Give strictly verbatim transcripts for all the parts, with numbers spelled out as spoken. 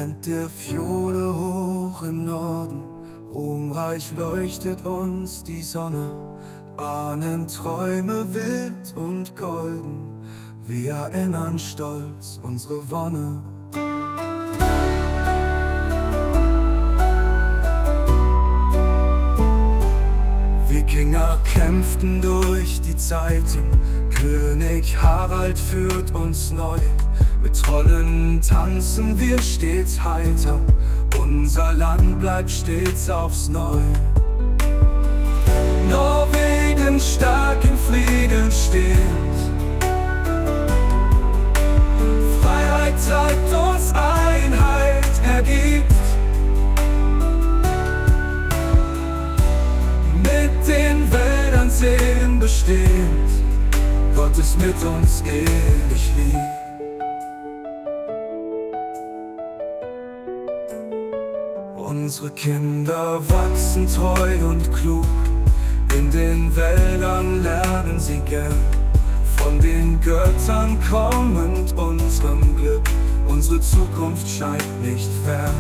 brennt der Fjorde hoch im Norden, ruhmreich leuchtet uns die Sonne, ahnen Träume wild und golden, wir erinnern stolz unsere Wonne. Wikinger kämpften durch die Zeiten, König Harald führt uns neu. Mit Trollen tanzen wir stets heiter, unser Land bleibt stets aufs Neu. Norwegen stark im Frieden steht, Freiheit zeigt uns, Einheit ergibt. Mit den Wäldern, Seen bestehend, Gott ist mit uns ewig lieb. Unsere Kinder wachsen treu und klug, in den Wäldern lernen sie gern, von den Göttern kommend unserem Glück, unsere Zukunft scheint nicht fern.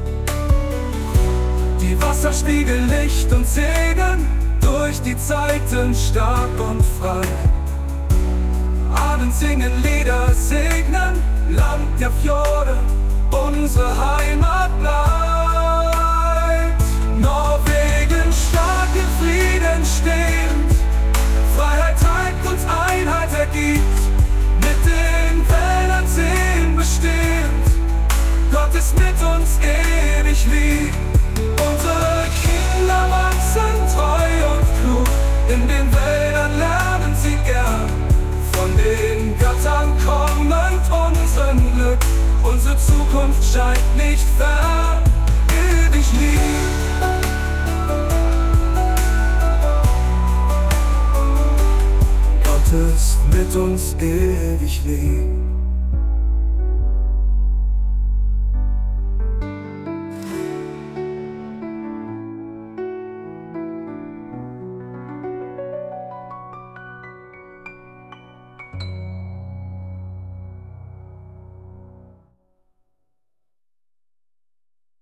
Die Wasserspiegel Licht und Segen, durch die Zeiten stark und frei. Ahnen singen Lieder, segnen, Land der Fjorde, unsere Heimat bleibt. Norwegen stark im Frieden stehend, Freiheit zeigt uns, Einheit ergibt. Mit den Wäldern, Seen bestehend, Gott ist mit uns ewig lieb. Unsere Kinder wachsen treu und klug, in den Wäldern lernen sie gern, von den Göttern kommend unserem Glück, unsere Zukunft scheint nicht fern, ewig lieb. Gott ist mit uns ewig lieb.